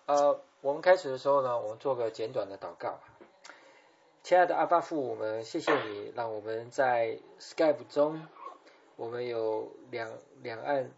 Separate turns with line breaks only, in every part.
我们开始的时候呢，我们做个简短的祷告。亲爱的阿爸父，我们谢谢你，让我们在 Skype 中，我们有两岸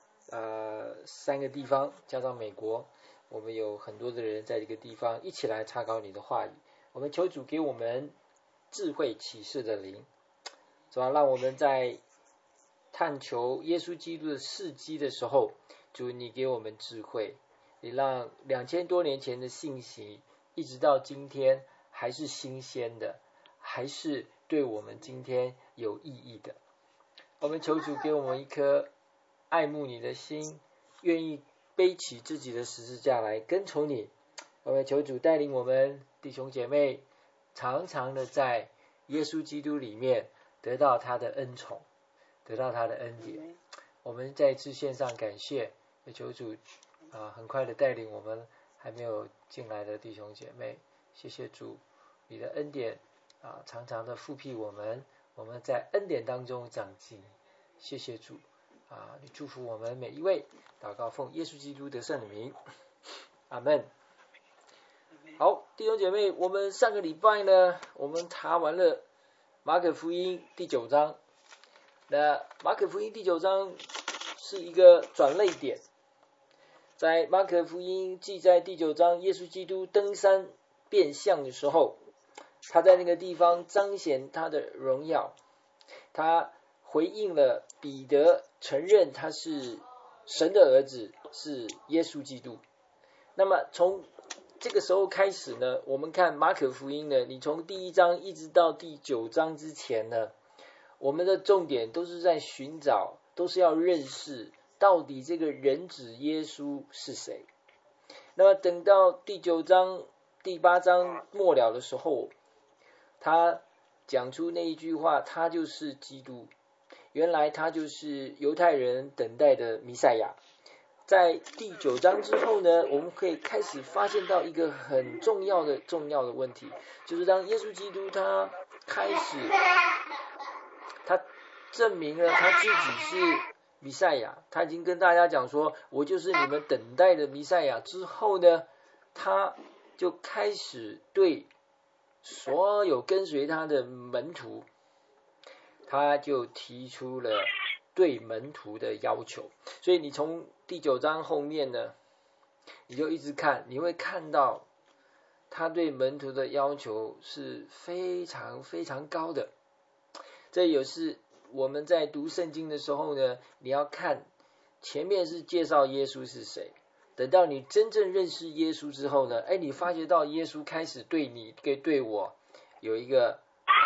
3个地方，加上美国，我们有很多的人在这个地方一起来查考你的话语。我们求主给我们智慧启示的灵，主要让我们在探求耶稣基督的事迹的时候，主你给我们智慧，你让2000多年前的信息一直到今天还是新鲜的，还是对我们今天有意义的。我们求主给我们一颗爱慕你的心，愿意背起自己的十字架来跟从你。我们求主带领我们弟兄姐妹常常的在耶稣基督里面得到他的恩宠，得到他的恩典。我们再次献上感谢，也求主很快的带领我们还没有进来的弟兄姐妹。谢谢主，你的恩典常常的复辟我们在恩典当中长进。谢谢主你祝福我们每一位，祷告奉耶稣基督得胜的名，阿们。好，弟兄姐妹，我们上个礼拜呢，我们查完了马可福音第9章。那马可福音第9章是一个转捩点，在马可福音记载第9章，耶稣基督登山变相的时候，他在那个地方彰显他的荣耀，他回应了彼得，承认他是神的儿子，是耶稣基督。那么从这个时候开始呢，我们看马可福音呢，你从第1章一直到第9章之前呢，我们的重点都是在寻找，都是要认识到底这个人子耶稣是谁。那么等到第9章第8章末了的时候，他讲出那一句话，他就是基督，原来他就是犹太人等待的弥赛亚。在第9章之后呢，我们可以开始发现到一个很重要的问题，就是当耶稣基督他开始他证明了他自己是弥赛亚，他已经跟大家讲说我就是你们等待的弥赛亚之后呢，他就开始对所有跟随他的门徒，他就提出了对门徒的要求。所以你从第9章后面呢，你就一直看，你会看到他对门徒的要求是非常非常高的。这也是我们在读圣经的时候呢，你要看前面是介绍耶稣是谁，等到你真正认识耶稣之后呢，你发觉到耶稣开始对你对我有一个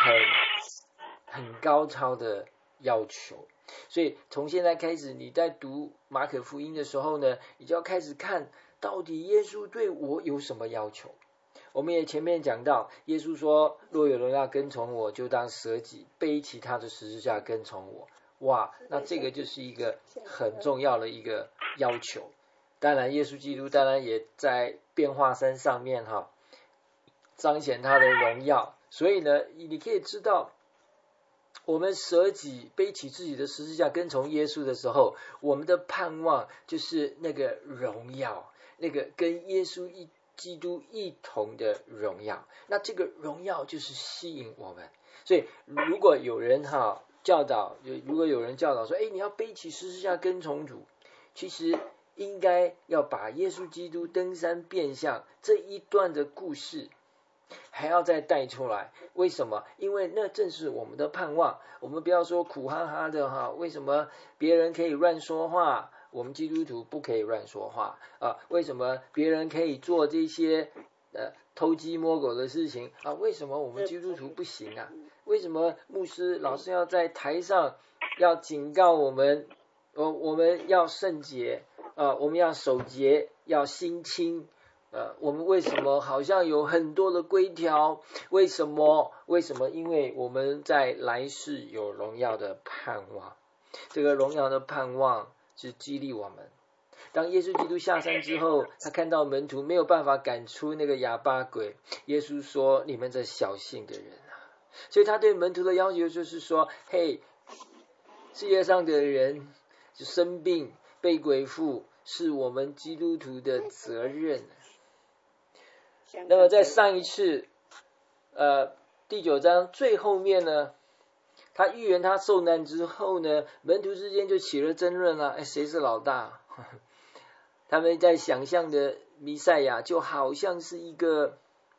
很高超的要求。所以从现在开始，你在读马可福音的时候呢，你就要开始看到底耶稣对我有什么要求。我们也前面讲到，耶稣说若有人要跟从我，就当舍己，背起他的十字架跟从我。哇，那这个就是一个很重要的一个要求。当然耶稣基督当然也在变化山上面彰显他的荣耀。所以呢，你可以知道，我们舍己背起自己的十字架跟从耶稣的时候，我们的盼望就是那个荣耀，那个跟耶稣基督一同的荣耀。那这个荣耀就是吸引我们。所以如果有人教导说你要背起十字架跟从主，其实应该要把耶稣基督登山变相这一段的故事还要再带出来。为什么？因为那正是我们的盼望。我们不要说苦哈哈的为什么别人可以乱说话，我们基督徒不可以乱说话为什么别人可以做这些偷鸡摸狗的事情为什么我们基督徒不行为什么牧师老是要在台上要警告我们我们要圣洁我们要守节，要心清我们为什么好像有很多的规条？为什么？因为我们在来世有荣耀的盼望。这个荣耀的盼望是激励我们。当耶稣基督下山之后，他看到门徒没有办法赶出那个哑巴鬼，耶稣说：你们这小信的人所以他对门徒的要求就是说，嘿，世界上的人生病被鬼附是我们基督徒的责任。 那么在上一次第9章最后面呢，他预言他受难之后呢，门徒之间就起了争论了，谁是老大？他们在想象的弥赛亚就好像是一个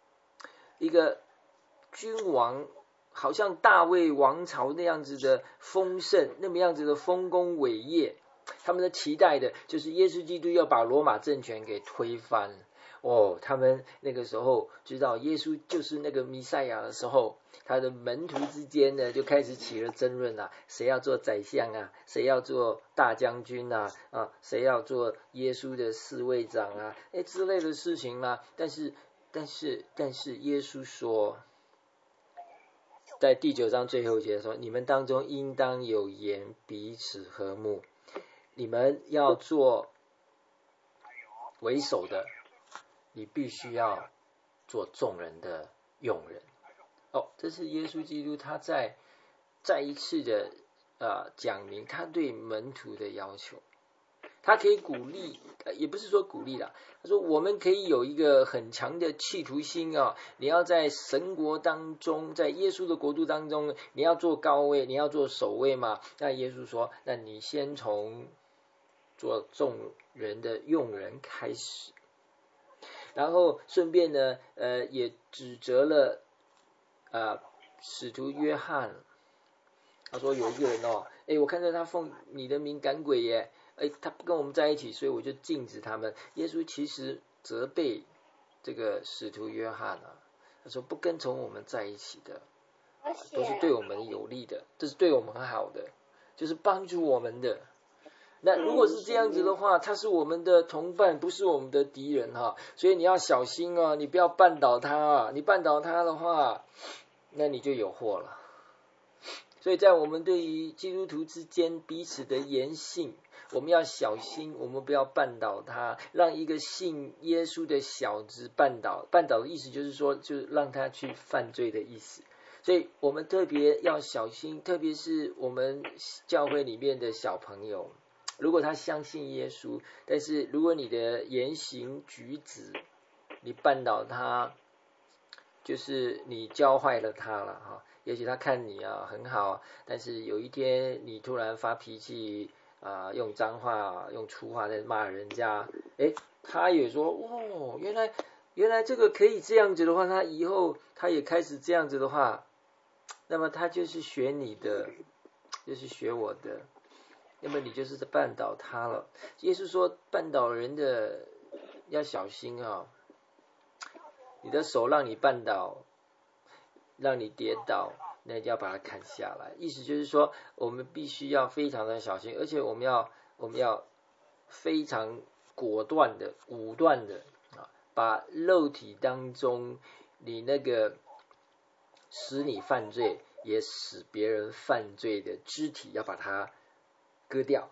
君王，好像大卫王朝那样子的丰盛，那么样子的丰功伟业。他们的期待的就是耶稣基督要把罗马政权给推翻。他们那个时候知道耶稣就是那个弥赛亚的时候，他的门徒之间呢就开始起了争论啊，谁要做宰相啊，谁要做大将军啊，谁要做耶稣的侍卫长啊，之类的事情啦。但是耶稣说，在第9章最后一节说，你们当中应当有言，彼此和睦，你们要做为首的，你必须要做众人的用人。这是耶稣基督他再一次的讲明他对门徒的要求。他可以鼓励，也不是说鼓励啦，他说我们可以有一个很强的企图心你要在神国当中，在耶稣的国度当中，你要做高位，你要做首位嘛。那耶稣说，那你先从做众人的用人开始，然后顺便呢也指责了使徒约翰。他说有一个人我看到他奉你的名赶鬼耶，他不跟我们在一起，所以我就禁止他们。耶稣其实责备这个使徒约翰他说不跟从我们在一起的都是对我们有利的，这是对我们好的，就是帮助我们的。那如果是这样子的话，他是我们的同伴，不是我们的敌人所以你要小心你不要绊倒他你绊倒他的话，那你就有祸了。所以在我们对于基督徒之间彼此的言行，我们要小心，我们不要绊倒他，让一个信耶稣的小子绊倒的意思就是说，就是让他去犯罪的意思。所以我们特别要小心，特别是我们教会里面的小朋友，如果他相信耶稣，但是如果你的言行举止你绊倒他，就是你教坏了他了也许他看你很好，但是有一天你突然发脾气用脏话用粗话在骂人家，他也说原来这个可以这样子的话，他以后他也开始这样子的话，那么他就是学你的，就是学我的，那么你就是绊倒他了。耶稣说绊倒人的要小心你的手让你绊倒，让你跌倒，那就要把它砍下来。意思就是说，我们必须要非常的小心，而且我们要非常果断的、武断的把肉体当中你那个使你犯罪也使别人犯罪的肢体，要把它割掉、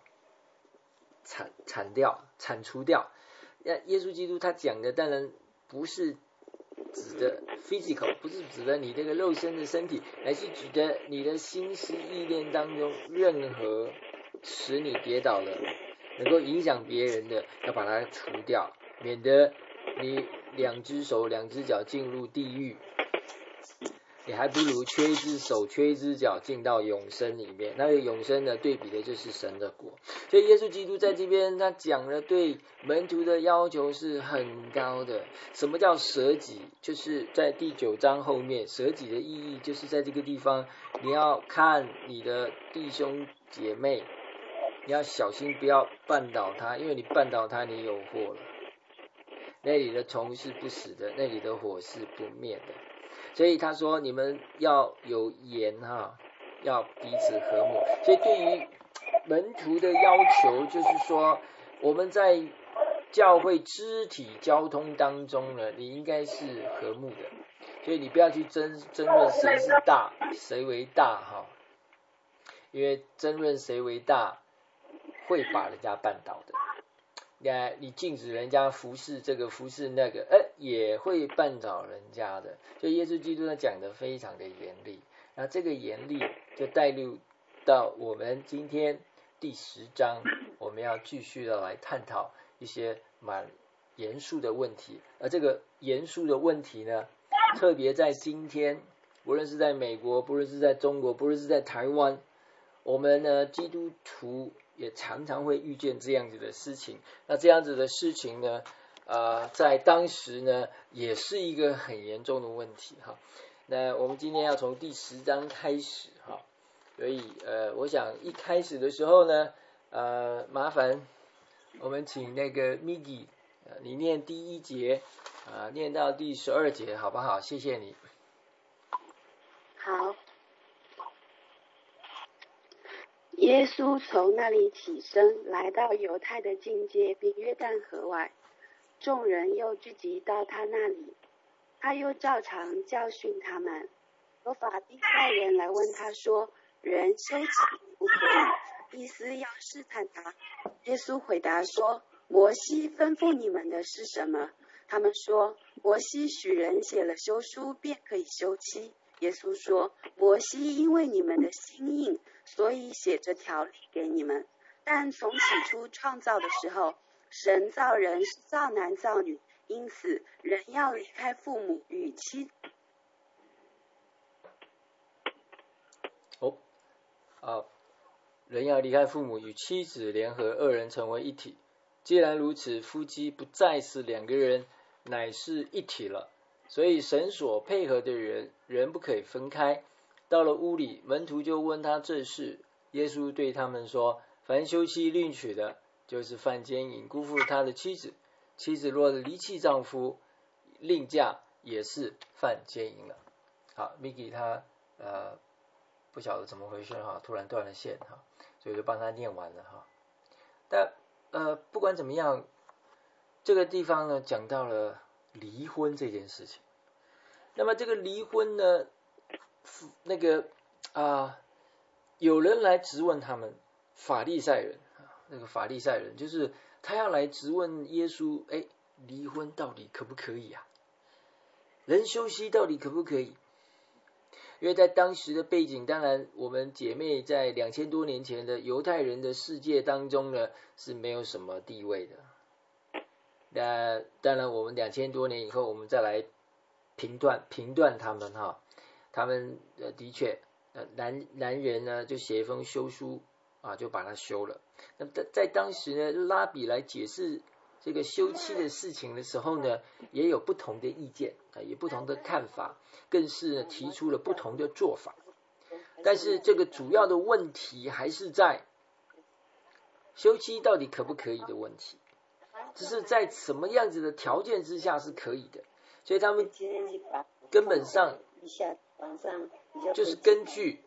铲除掉。耶稣基督他讲的当然不是指的 physical， 不是指的你这个肉身的身体，乃是指的你的心思意念当中任何使你跌倒了，能够影响别人的，要把它除掉，免得你2只手2只脚进入地狱，你还不如缺一只手缺一只脚进到永生里面。那个永生呢，对比的就是神的国。所以耶稣基督在这边他讲了对门徒的要求是很高的。什么叫舍己？就是在第9章后面，舍己的意义就是在这个地方，你要看你的弟兄姐妹，你要小心不要绊倒他，因为你绊倒他你有祸了。那里的虫是不死的，那里的火是不灭的。所以他说你们要有言要彼此和睦。所以对于门徒的要求就是说，我们在教会肢体交通当中呢，你应该是和睦的。所以你不要去争论谁是大，谁为大因为争论谁为大会把人家绊倒的。你禁止人家服侍这个服侍那个，也会绊倒人家的。所以耶稣基督他讲的非常的严厉，那这个严厉就带入到我们今天第10章，我们要继续的来探讨一些蛮严肃的问题，而这个严肃的问题呢，特别在今天，不论是在美国，不论是在中国，不论是在台湾，我们呢基督徒也常常会遇见这样子的事情。那这样子的事情呢，在当时呢也是一个很严重的问题哈。那我们今天要从第10章开始哈，所以我想一开始的时候呢，麻烦我们请那个 Migi， 你念第1节念到第12节好不好？谢谢你。
好。耶稣从那里起身，来到犹太的境界，并约旦河外，众人又聚集到他那里，他又照常教训他们。有法利赛人来问他说：“人休妻不可以？”意思要试探他。耶稣回答说：“摩西吩咐你们的是什么？”他们说：“摩西许人写了休书，便可以休妻。”耶稣说：“摩西因为你们的心硬，所以写这条例给你们。但从起初创造的时候，神造人是造男造女，因此人要离开父母与妻。”
人要离开父母与妻子联合，二人成为一体。既然如此，夫妻不再是2个人，乃是一体了。所以神所配合的人不可以分开。到了屋里，门徒就问他这事。耶稣对他们说：凡休妻另娶的，就是犯奸淫，辜负他的妻子。妻子若离弃丈夫，另嫁也是犯奸淫了。好 ，Migi 他不晓得怎么回事哈，突然断了线哈，所以就帮他念完了哈。但不管怎么样，这个地方呢讲到了离婚这件事情。那么这个离婚呢，那个有人来质问他们，法利赛人，那个法利赛人就是他要来质问耶稣，离婚到底可不可以啊？人休息到底可不可以？因为在当时的背景，当然我们姐妹在2000多年前的犹太人的世界当中呢是没有什么地位的。那当然我们2000多年以后，我们再来评断他们哈，他们的确男人呢就写一封休书就把它休了。那在当时呢，拉比来解释这个休妻的事情的时候呢，也有不同的意见也不同的看法，更是提出了不同的做法。但是这个主要的问题还是在休妻到底可不可以的问题，只是在什么样子的条件之下是可以的。所以他们根本上就是根据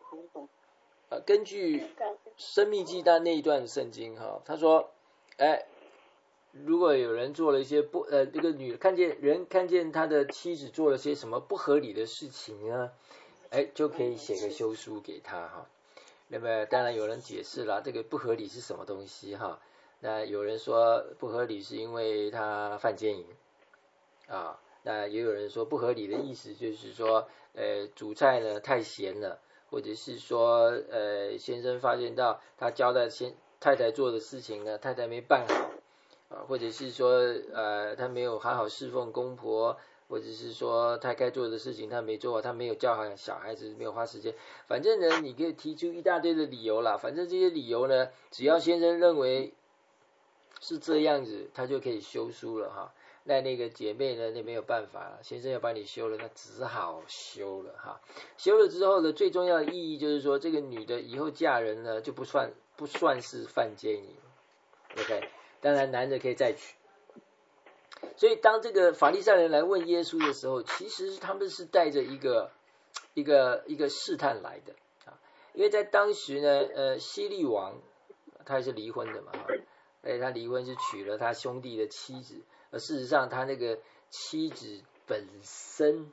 申命记的那一段圣经他说如果有人做了一些这个看见他的妻子做了些什么不合理的事情呢，就可以写个休书给他那么当然有人解释了这个不合理是什么东西那有人说不合理是因为他犯奸淫那也有人说不合理的意思就是说煮菜呢太咸了，或者是说先生发现到他交代太太做的事情呢，太太没办好或者是说他没有好好侍奉公婆，或者是说他该做的事情他没做好，他没有教好小孩子，没有花时间，反正呢你可以提出一大堆的理由啦，反正这些理由呢只要先生认为是这样子，他就可以休书了那个姐妹呢，那没有办法了，先生要把你休了，那只好休了休了之后呢，最重要的意义就是说，这个女的以后嫁人呢，就不算是犯奸淫 ，OK， 当然男的可以再娶。所以当这个法利赛人来问耶稣的时候，其实他们是带着一个试探来的因为在当时呢，希律王他也是离婚的嘛他离婚是娶了他兄弟的妻子。而事实上他那个妻子本身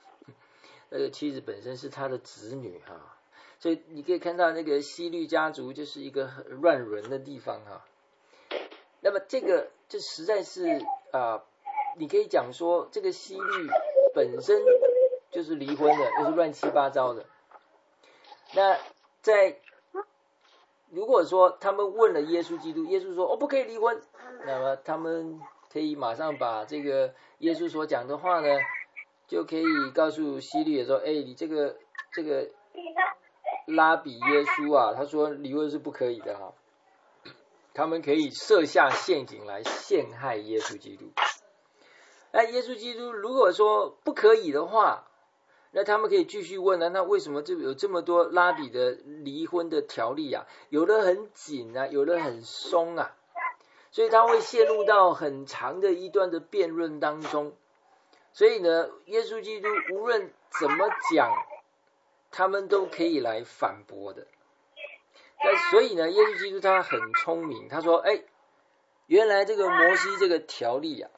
是他的子女所以你可以看到那个希律家族就是一个很乱伦的地方那么这实在是你可以讲说这个希律本身就是离婚的，就是乱七八糟的。那如果说他们问了耶稣基督，耶稣说不可以离婚，那么他们可以马上把这个耶稣所讲的话呢，就可以告诉希律说，你这个拉比耶稣啊，他说离婚是不可以的哈，他们可以设下陷阱来陷害耶稣基督。那耶稣基督如果说不可以的话，那他们可以继续问啊，那为什么有这么多拉比的离婚的条例啊？有的很紧啊，有的很松啊，所以他会陷入到很长的一段的辩论当中。所以呢，耶稣基督无论怎么讲，他们都可以来反驳的。那所以呢，耶稣基督他很聪明，他说，原来这个摩西这个条例啊，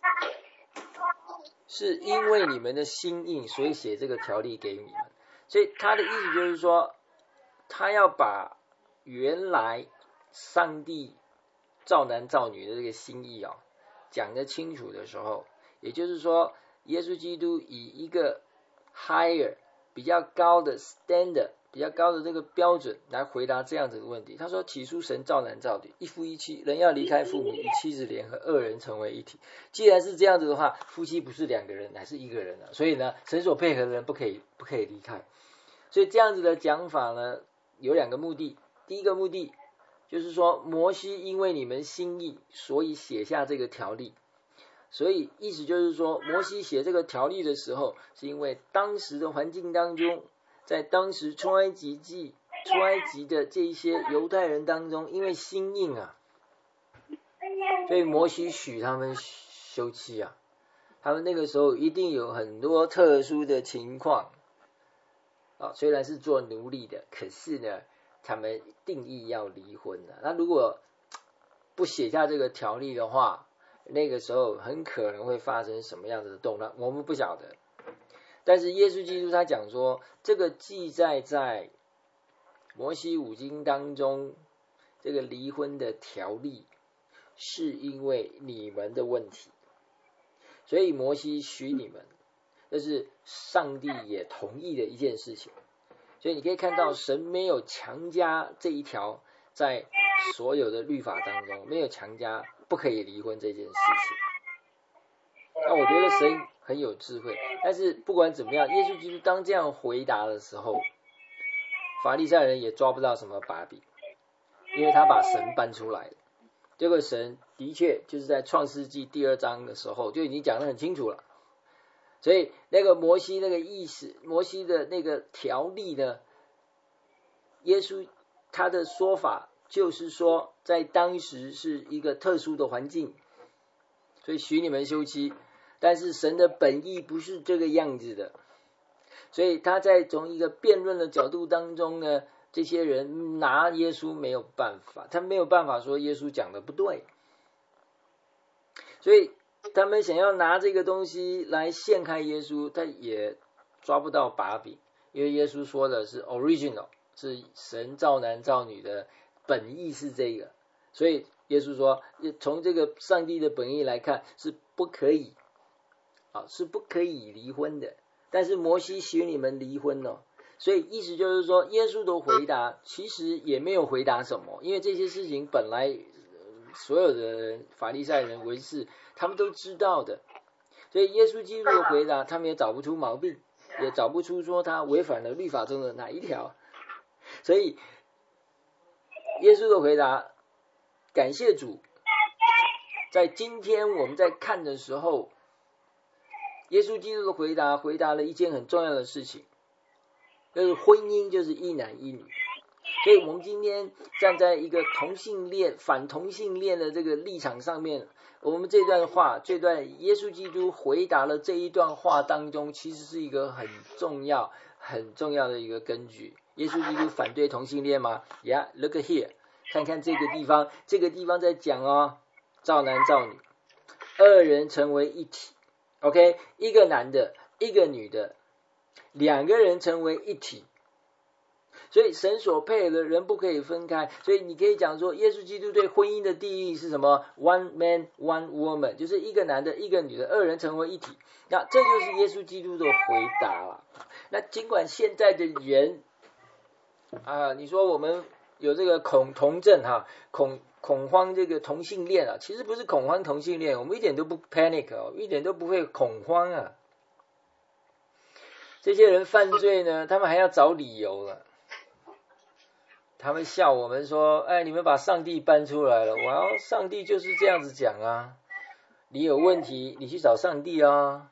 是因为你们的心硬，所以写这个条例给你们。所以他的意思就是说，他要把原来上帝造男造女的这个心意啊，讲得清楚的时候，也就是说，耶稣基督以一个 higher 比较高的 standard 比较高的这个标准来回答这样子的问题。他说，起初神造男造女，一夫一妻，人要离开父母，与妻子联合，二人成为一体。既然是这样子的话，夫妻不是两个人，乃是一个人了。所以呢，神所配合的人不可以离开。所以这样子的讲法呢，有两个目的。第一个目的就是说，摩西因为你们心意，所以写下这个条例。所以意思就是说，摩西写这个条例的时候，是因为当时的环境当中，在当时出埃及的这一些犹太人当中，因为心硬啊，所以摩西许他们休妻啊。他们那个时候一定有很多特殊的情况啊，虽然是做奴隶的，可是呢，他们定义要离婚的。那如果不写下这个条例的话，那个时候很可能会发生什么样子的动乱，我们不晓得。但是耶稣基督他讲说，这个记载在摩西五经当中，这个离婚的条例是因为你们的问题，所以摩西许你们，这是上帝也同意的一件事情。所以你可以看到，神没有强加这一条在所有的律法当中，没有强加不可以离婚这件事情。那我觉得神很有智慧，但是不管怎么样，耶稣基督当这样回答的时候，法利赛人也抓不到什么把柄，因为他把神搬出来了。这个神的确就是在创世纪第2章的时候就已经讲得很清楚了。所以那个摩西那个意思，摩西的那个条例呢，耶稣他的说法就是说，在当时是一个特殊的环境，所以许你们休妻。但是神的本意不是这个样子的，所以他在从一个辩论的角度当中呢，这些人拿耶稣没有办法，他没有办法说耶稣讲的不对，所以他们想要拿这个东西来陷害耶稣，他也抓不到把柄，因为耶稣说的是 original， 是神造男造女的本意是这个，所以耶稣说，从这个上帝的本意来看是不可以离婚的，但是摩西许你们离婚了。所以意思就是说，耶稣的回答其实也没有回答什么，因为这些事情本来所有的人，法利赛人、文士他们都知道的，所以耶稣基督的回答他们也找不出毛病，也找不出说他违反了律法中的哪一条。所以耶稣的回答，感谢主，在今天我们在看的时候，耶稣基督的回答了一件很重要的事情，就是婚姻就是一男一女。所以我们今天站在一个同性恋、反同性恋的这个立场上面，我们这段耶稣基督回答了这一段话当中，其实是一个很重要的一个根据。耶稣基督反对同性恋吗？ Yeah, look here， 看看这个地方在讲哦，造男造女，二人成为一体。OK， 一个男的，一个女的，两个人成为一体。所以神所配合的人不可以分开。所以你可以讲说，耶稣基督对婚姻的定义是什么？ One man, one woman， 就是一个男的，一个女的，二人成为一体。那这就是耶稣基督的回答了。那尽管现在的人你说我们有这个恐同症哈，恐慌这个同性恋啊，其实不是恐慌同性恋，我们一点都不 panic 哦，一点都不会恐慌啊。这些人犯罪呢，他们还要找理由了。他们笑我们说，哎，你们把上帝搬出来了，上帝就是这样子讲啊，你有问题，你去找上帝啊。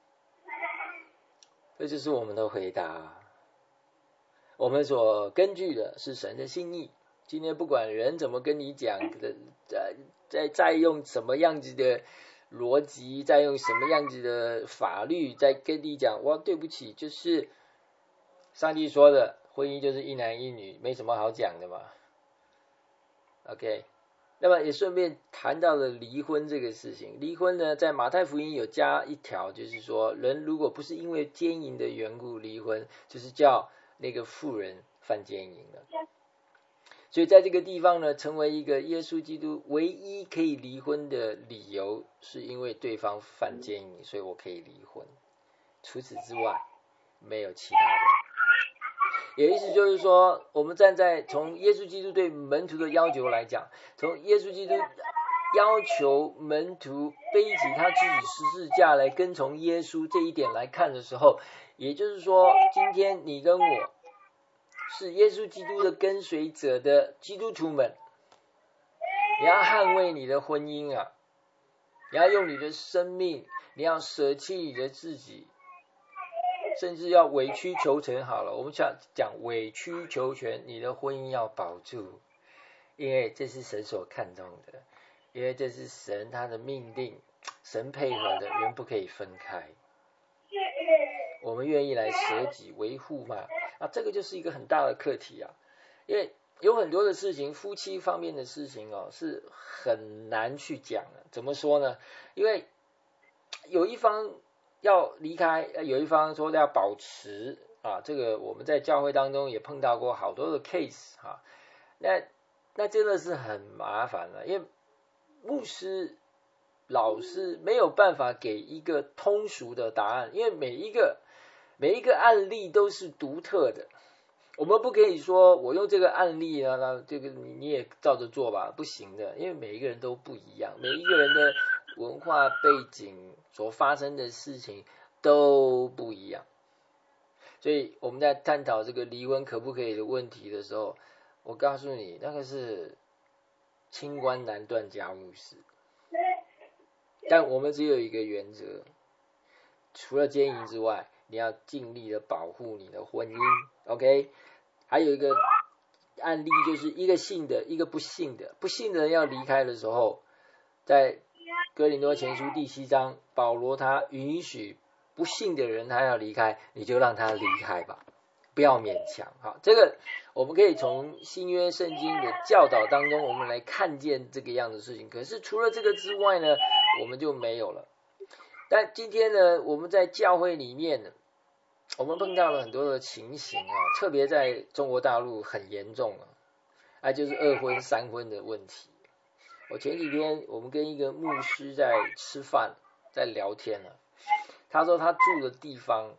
这就是我们的回答。我们所根据的是神的心意。今天不管人怎么跟你讲的，再用什么样子的逻辑，再用什么样子的法律，再跟你讲，对不起，就是上帝说的，婚姻就是一男一女，没什么好讲的嘛。OK， 那么也顺便谈到了离婚这个事情。离婚呢，在马太福音有加一条，就是说，人如果不是因为奸淫的缘故离婚，就是叫那个妇人犯奸淫了。所以在这个地方呢，成为一个耶稣基督唯一可以离婚的理由，是因为对方犯奸淫，所以我可以离婚。除此之外，没有其他的。也意思就是说，我们站在从耶稣基督对门徒的要求来讲，从耶稣基督要求门徒背起他自己十字架来跟从耶稣这一点来看的时候，也就是说，今天你跟我是耶稣基督的跟随者的基督徒们，你要捍卫你的婚姻啊，你要用你的生命，你要舍弃你的自己，甚至要委曲求全。好了，我们想讲委曲求全，你的婚姻要保住，因为这是神所看重的，因为这是神他的命令，神配合的，人不可以分开。我们愿意来舍己维护嘛？这个就是一个很大的课题啊，因为有很多的事情，夫妻方面的事情是很难去讲的。怎么说呢？因为有一方要离开，有一方说要保持这个我们在教会当中也碰到过好多的 case 那真的是很麻烦了，因为牧师老师没有办法给一个通俗的答案，因为每一个案例都是独特的。我们不可以说我用这个案例那这个你也照着做吧，不行的，因为每一个人都不一样，每一个人的文化背景所发生的事情都不一样。所以我们在探讨这个离婚可不可以的问题的时候，我告诉你，那个是清官难断家务事。但我们只有一个原则，除了奸淫之外，你要尽力的保护你的婚姻 ，OK？ 还有一个案例就是一个信的，一个不信的。不信的人要离开的时候，在哥林多前书第7章，保罗他允许不信的人他要离开，你就让他离开吧，不要勉强。好，这个我们可以从新约圣经的教导当中，我们来看见这个样的事情。可是除了这个之外呢，我们就没有了。但今天呢，我们在教会里面呢，我们碰到了很多的情形特别在中国大陆很严重就是2婚3婚的问题。我前几天我们跟一个牧师在吃饭，在聊天他说他住的地方，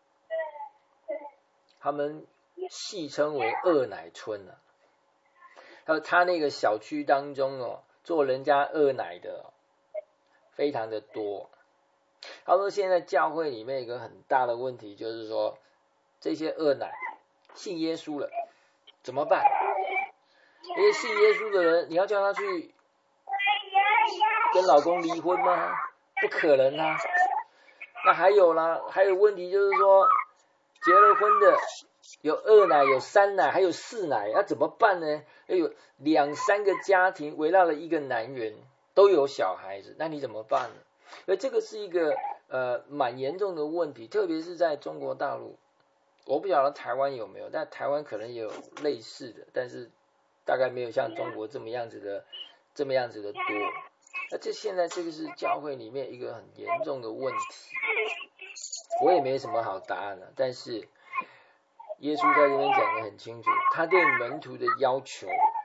他们戏称为二奶村他说他那个小区当中做人家二奶的非常的多。他说现在教会里面有一个很大的问题，就是说这些二奶信耶稣了怎么办？因为信耶稣的人，你要叫他去跟老公离婚吗？不可能啊。那还有问题就是说，结了婚的有2奶，有3奶，还有4奶，怎么办呢？有2、3个家庭围绕了一个男人，都有小孩子，那你怎么办呢？所以这个是一个蛮严重的问题，特别是在中国大陆。我不晓得台湾有没有，但台湾可能也有类似的，但是大概没有像中国这么样子的多。那现在这个是教会里面一个很严重的问题，我也没什么好答案了。但是耶稣在这边讲得很清楚，他对门徒的要求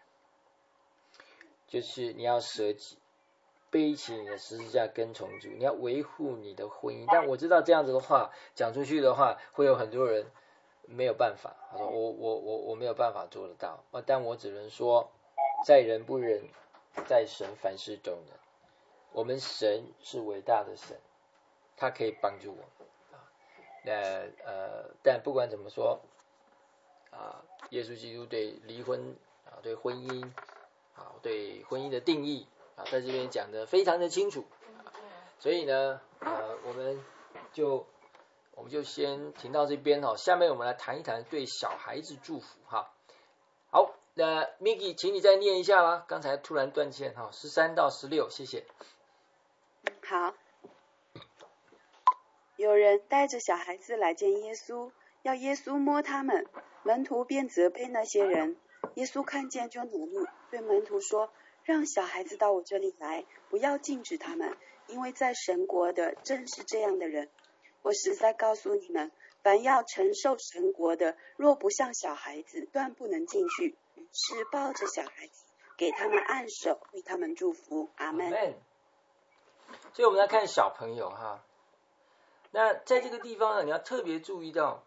就是你要舍己，背起你的十字架跟从主，你要维护你的婚姻。但我知道这样子的话讲出去的话，会有很多人没有办法，他说我没有办法做得到，但我只能说，在人不能，在神凡事都能。我们神是伟大的神，他可以帮助我们。但不管怎么说耶稣基督对离婚对婚姻对婚姻的定义在这边讲得非常的清楚。所以呢我们就先停到这边下面我们来谈一谈对小孩子祝福好，那 Miki 请你再念一下啦，刚才突然断线13到16，谢谢。
好。有人带着小孩子来见耶稣，要耶稣摸他们，门徒便责备那些人。耶稣看见就恼怒，对门徒说：让小孩子到我这里来，不要禁止他们，因为在神国的正是这样的人。我实在告诉你们，凡要承受神国的，若不像小孩子，断不能进去。于是抱着小孩子，给他们按手，为他们祝福。阿们。
所以我们来看小朋友那在这个地方呢，你要特别注意到，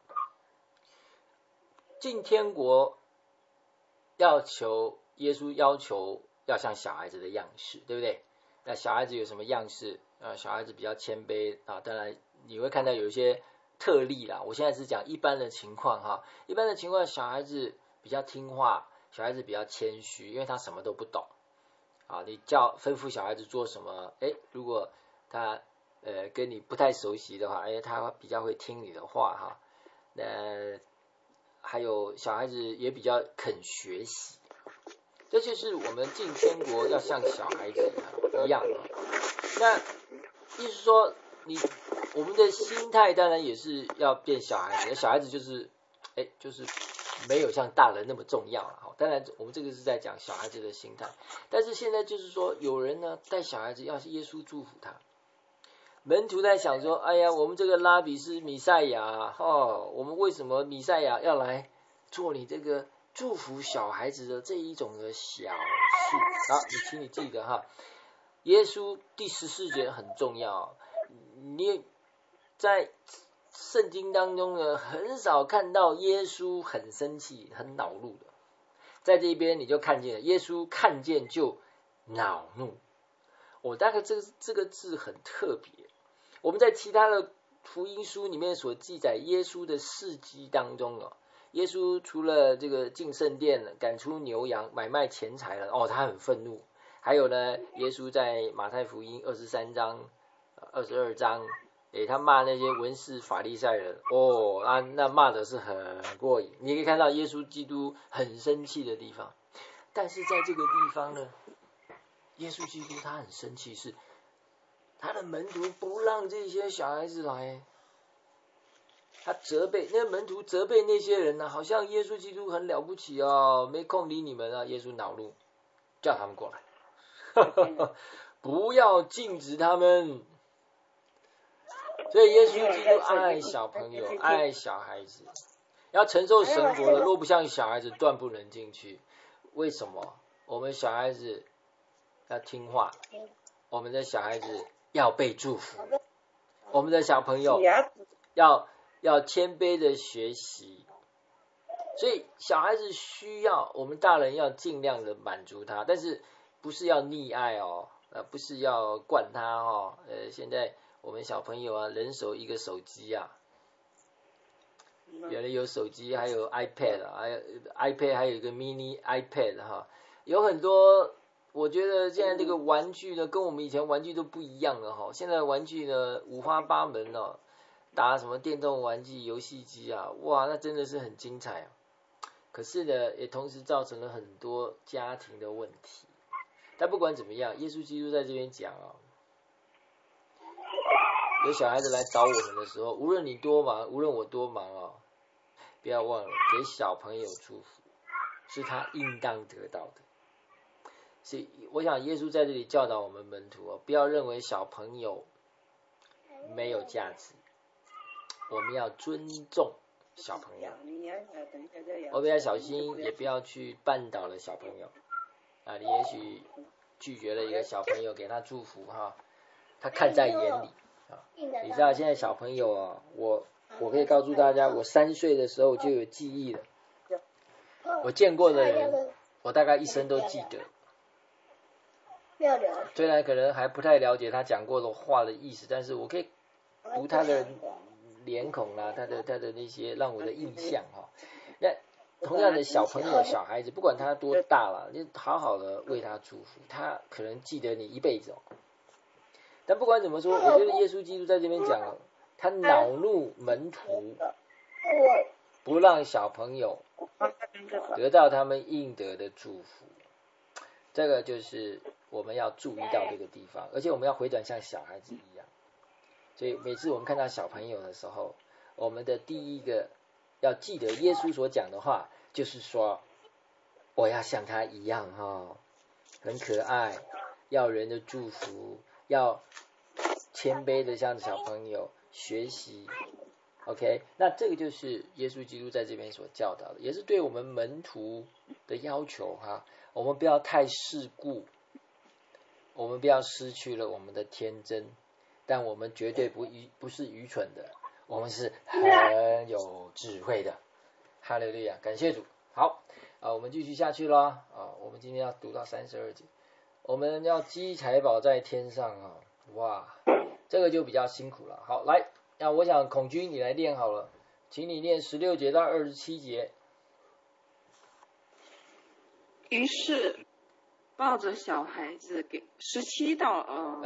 进天国要求耶稣要求要像小孩子的样式，对不对？那小孩子有什么样式？小孩子比较谦卑当然你会看到有一些特例啦。我现在是讲一般的情况一般的情况，小孩子比较听话，小孩子比较谦虚，因为他什么都不懂你吩咐小孩子做什么，如果他跟你不太熟悉的话，他比较会听你的话那还有小孩子也比较肯学习，这就是我们进天国要像小孩子一样那意思说我们的心态当然也是要变小孩子，小孩子就是没有像大人那么重要当然我们这个是在讲小孩子的心态，但是现在就是说有人呢带小孩子要耶稣祝福他，门徒在想说，哎呀，我们这个拉比是弥赛亚我们为什么弥赛亚要来做你这个祝福小孩子的这一种的小事请你记得耶稣第14节很重要，你在圣经当中呢很少看到耶稣很生气很恼怒的，在这边你就看见了耶稣看见就恼怒。大概这个字很特别，我们在其他的福音书里面所记载耶稣的事迹当中耶稣除了这个进圣殿赶出牛羊买卖钱财了他很愤怒，还有呢耶稣在马太福音23章22章他骂那些文士法利赛人那骂的是很过瘾，你可以看到耶稣基督很生气的地方。但是在这个地方呢，耶稣基督他很生气，是他的门徒不让这些小孩子来，他责备那门徒责备那些人好像耶稣基督很了不起没空理你们耶稣恼怒，叫他们过来不要禁止他们。所以耶稣基督爱小朋友，爱小孩子，要承受神国的，若不像小孩子，断不能进去。为什么？我们小孩子要听话，我们的小孩子要被祝福，我们的小朋友要谦卑的学习。所以小孩子需要我们大人要尽量的满足他，但是不是要溺爱不是要惯他现在我们小朋友人手一个手机有人有手机，还有 iPad 还有一个 mini iPad 有很多。我觉得现在这个玩具呢，跟我们以前玩具都不一样了现在玩具呢五花八门打什么电动玩具、游戏机哇，那真的是很精彩可是呢，也同时造成了很多家庭的问题。但不管怎么样，耶稣基督在这边讲有小孩子来找我们的时候，无论你多忙，无论我多忙不要忘了给小朋友祝福，是他应当得到的。所以我想耶稣在这里教导我们门徒不要认为小朋友没有价值，我们要尊重小朋友，我们要小心，也不要去绊倒了小朋友你也许拒绝了一个小朋友给他祝福他看在眼里你知道现在小朋友我我可以告诉大家，我3岁的时候就有记忆了。我见过的人，我大概一生都记得。虽然可能还不太了解他讲过的话的意思，但是我可以读他的脸孔啦，他的那些让我的印象哈。那同样的小朋友、小孩子，不管他多大了，你好好的为他祝福，他可能记得你一辈子哦。但不管怎么说，我觉得耶稣基督在这边讲了，他恼怒门徒，不让小朋友得到他们应得的祝福。这个就是我们要注意到这个地方，而且我们要回转像小孩子一样。所以每次我们看到小朋友的时候，我们的第一个要记得耶稣所讲的话，就是说我要像他一样很可爱，要人的祝福，要谦卑的向小朋友学习。OK， 那这个就是耶稣基督在这边所教导的，也是对我们门徒的要求我们不要太世故，我们不要失去了我们的天真，但我们绝对不是愚蠢的，我们是很有智慧的。哈利路亚，感谢主。好我们继续下去了我们今天要读到32节，我们要积财宝在天上哇，这个就比较辛苦了。好，来，那我想孔君你来念好了，请你念16节到27节。
于是抱着小孩子给17到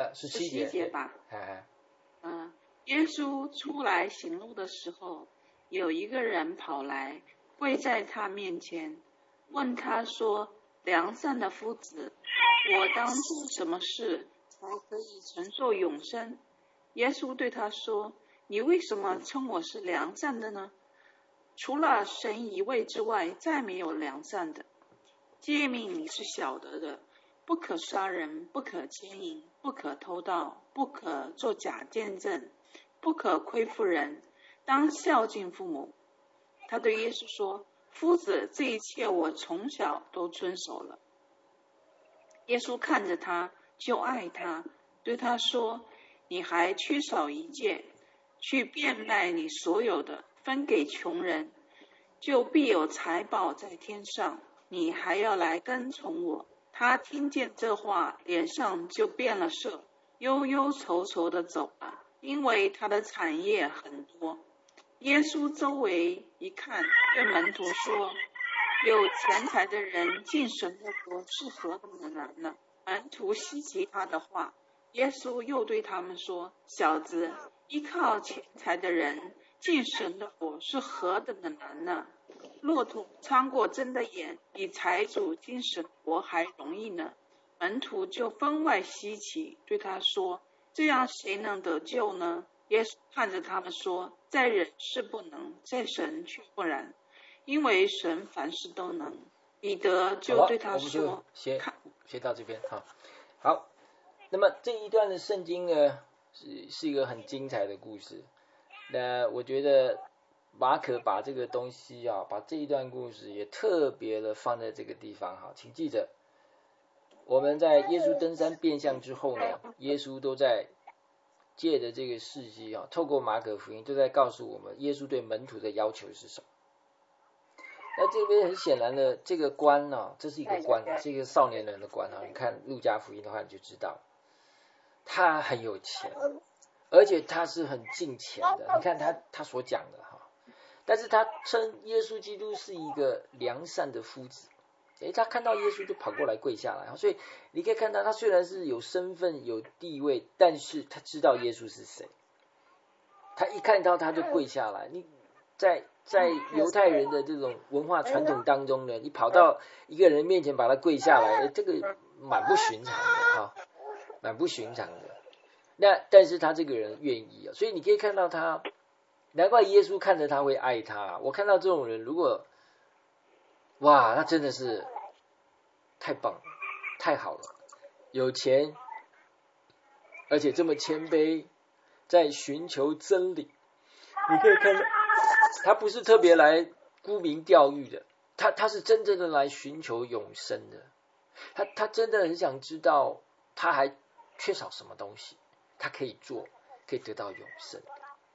17节吧。耶稣出来行路的时候，有一个人跑来跪在他面前，问他说：良善的夫子，我当做什么事才可以承受永生？耶稣对他说：你为什么称我是良善的呢？除了神一位之外，再没有良善的。诫命你是晓得的，不可杀人，不可奸淫，不可偷盗，不可作假见证，不可亏负人，当孝敬父母。他对耶稣说：夫子，这一切我从小都遵守了。耶稣看着他，就爱他，对他说：你还缺少一件，去变卖你所有的，分给穷人，就必有财宝在天上。你还要来跟从我。他听见这话，脸上就变了色，忧忧愁愁的走了，因为他的产业很多。耶稣周围一看，对门徒说：有钱财的人进神的国是何等的难呢？门徒稀奇他的话。耶稣又对他们说：小子，依靠钱财的人进神的国是何等的难呢？骆驼穿过针的眼，比财主进神国还容易呢。门徒就分外稀奇，对他说：这样谁能得救呢？耶稣看着他们说：在人是不能，在神却不然，因为神凡事都能。彼得就对他说：
我们就先到这边好，那么这一段的圣经呢，是一个很精彩的故事。那我觉得马可把这个东西把这一段故事也特别的放在这个地方请记着，我们在耶稣登山变相之后呢，耶稣都在借着这个事迹透过马可福音都在告诉我们耶稣对门徒的要求是什么。那这边很显然的，这个官这是一个官，是一个少年人的官你看路加福音的话你就知道，他很有钱，而且他是很敬钱的。你看他所讲的但是他称耶稣基督是一个良善的夫子，他看到耶稣就跑过来跪下来，所以你可以看到他虽然是有身份有地位，但是他知道耶稣是谁，他一看到他就跪下来。你在犹太人的这种文化传统当中呢，你跑到一个人面前把他跪下来，这个蛮不寻常的蛮不寻常的。那但是他这个人愿意所以你可以看到他，难怪耶稣看着他会爱他。我看到这种人，如果哇，那真的是太棒了，太好了，有钱，而且这么谦卑，在寻求真理。你可以看到他不是特别来沽名钓誉的，他是真正的来寻求永生的。他真的很想知道他还缺少什么东西，他可以做，可以得到永生。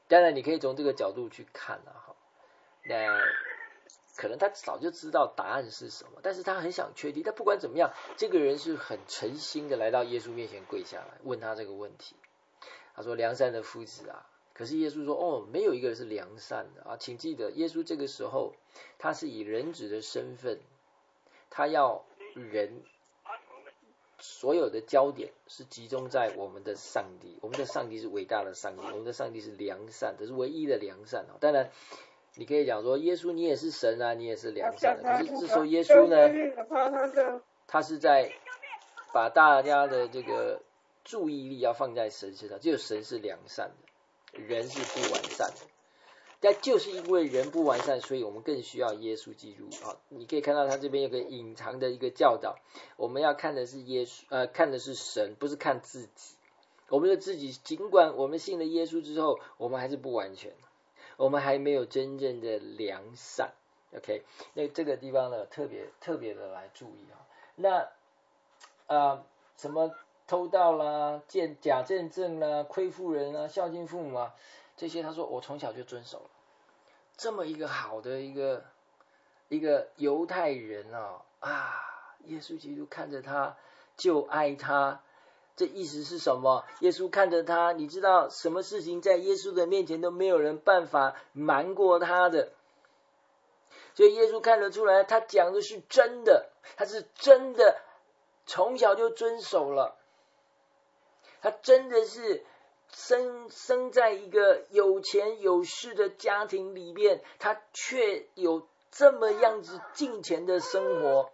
当然你可以从这个角度去看哈，那可能他早就知道答案是什么，但是他很想确定。但不管怎么样，这个人是很诚心的来到耶稣面前跪下来，问他这个问题。他说：“良善的夫子啊。”可是耶稣说：“哦，没有一个人是良善的啊！请记得，耶稣这个时候他是以人子的身份，他要人所有的焦点是集中在我们的上帝。我们的上帝是伟大的上帝，我们的上帝是良善，这是唯一的良善啊！当然。”你可以讲说，耶稣你也是神啊，你也是良善的。可是这时候耶稣呢，他是在把大家的这个注意力要放在神身上，只有神是良善的，人是不完善的。但就是因为人不完善，所以我们更需要耶稣基督啊！你可以看到他这边有个隐藏的一个教导，我们要看的是耶稣，看的是神，不是看自己。我们的自己，尽管我们信了耶稣之后，我们还是不完全。我们还没有真正的良善 ，OK？ 那这个地方呢，特别的来注意啊。那什么偷盗啦、假见证啦、亏负人啊、孝敬父母啊，这些他说我从小就遵守了。这么一个好的一个犹太人耶稣基督看着他就爱他。这意思是什么？耶稣看着他，你知道什么事情在耶稣的面前都没有人办法瞒过他的，所以耶稣看得出来，他讲的是真的，他是真的从小就遵守了，他真的是生在一个有钱有势的家庭里面，他却有这么样子敬虔的生活。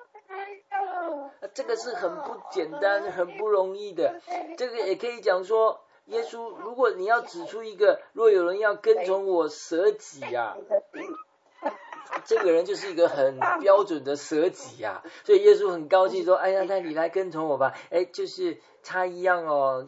这个是很不简单很不容易的。这个也可以讲说，耶稣如果你要指出一个，若有人要跟从我舍己这个人就是一个很标准的舍己所以耶稣很高兴说，哎呀，那你来跟从我吧。就是他一样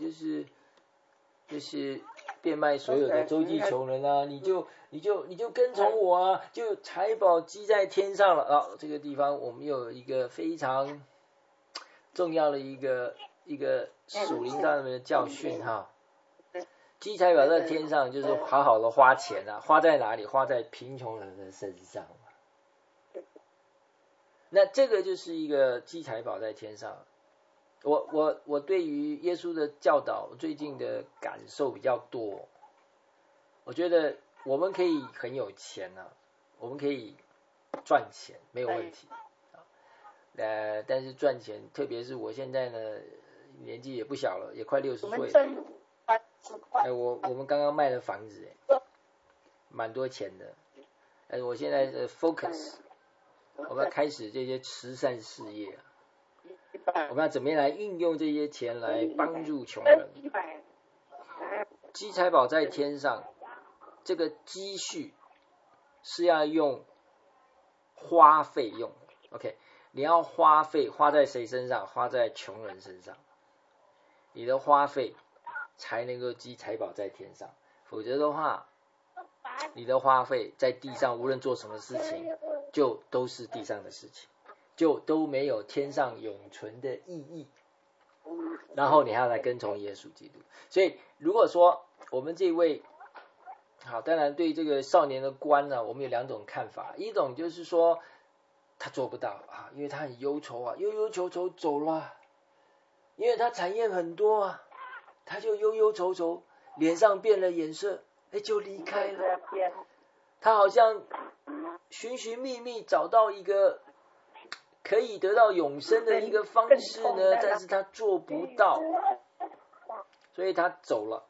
就是变卖所有的周济穷人你就跟从我就财宝积在天上了这个地方我们有一个非常重要的一个属灵上面的教训积财宝在天上就是好好的花钱花在哪里？花在贫穷人的身上那这个就是一个积财宝在天上。我对于耶稣的教导最近的感受比较多。我觉得我们可以很有钱我们可以赚钱没有问题但是赚钱，特别是我现在呢年纪也不小了，也快60岁了。我们刚刚卖了房子蛮多钱的。我现在的 focus， 我们要开始这些慈善事业我们要怎么样来运用这些钱来帮助穷人？积财宝在天上，这个积蓄是要用花费用的 ，OK？ 你要花在谁身上？花在穷人身上，你的花费才能够积财宝在天上，否则的话，你的花费在地上无论做什么事情，就都是地上的事情，就都没有天上永存的意义。然后你还要来跟从耶稣基督。所以如果说我们这位好，当然对这个少年的官我们有2种看法。一种就是说他做不到因为他很忧愁忧忧愁愁走了，因为他产业很多他就忧忧愁愁，脸上变了颜色就离开了。他好像寻寻觅觅找到一个可以得到永生的一个方式呢，但是他做不到，所以他走了，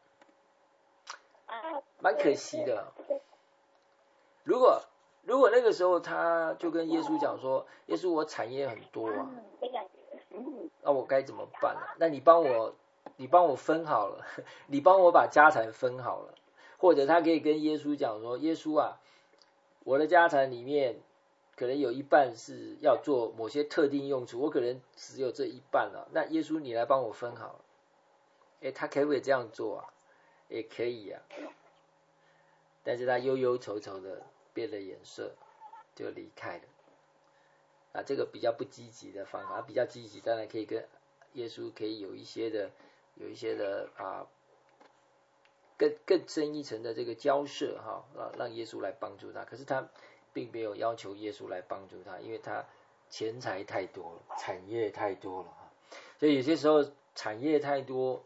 蛮可惜的。如果那个时候他就跟耶稣讲说，耶稣我产业很多那我该怎么办那你帮我分好了，你帮我把家产分好了。或者他可以跟耶稣讲说，耶稣我的家产里面可能有一半是要做某些特定用处，我可能只有这一半那耶稣你来帮我分好了。他可不可以这样做也可以但是他忧忧愁愁的变了颜色就离开了这个比较不积极的方法。比较积极当然可以跟耶稣可以有一些的更深一层的这个交涉哈，让耶稣来帮助他。可是他并没有要求耶稣来帮助他，因为他钱财太多了，产业太多了哈，所以有些时候产业太多